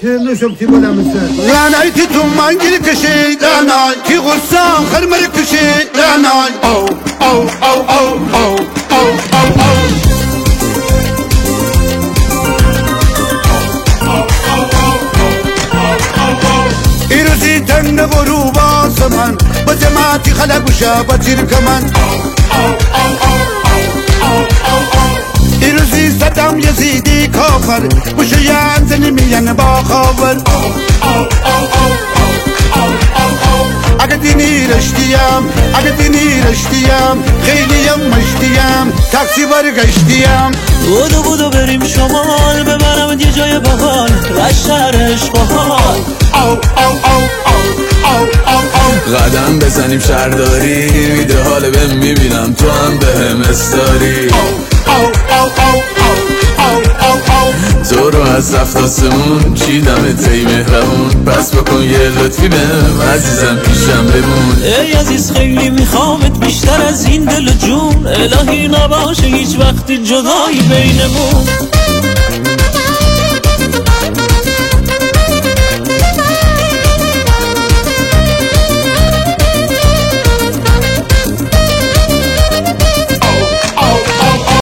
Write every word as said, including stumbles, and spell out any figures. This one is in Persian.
نشم تی بودم مثل لانای تی تو من گیر کشی لانای تی غصام خرمر کشی لانای او او او او او او او او ایروزی تن غروب آسمان با جماعتی خلق و شابا تیر کمان ایروزی صدام یزیدی کافر بشیان زنی میان با خاور اگه دینی رشتیم اگه دینی رشتیم خیلیم مشتیم تاکسی برگشتیم بودو بودو بریم شمال ببرم یه جای بحال رشترش بحال قدم بزنیم شهرداری ویدیو حال بهم میبینم تو هم بهم استاری تو رو از رفت آسمون چیدم تی مهربون پس بکن یه لطفی بهم عزیزم پیشم بمون ای عزیز خیلی میخوامت بیشتر از این دل و جون الهی نباشه هیچ وقتی جدایی بینمون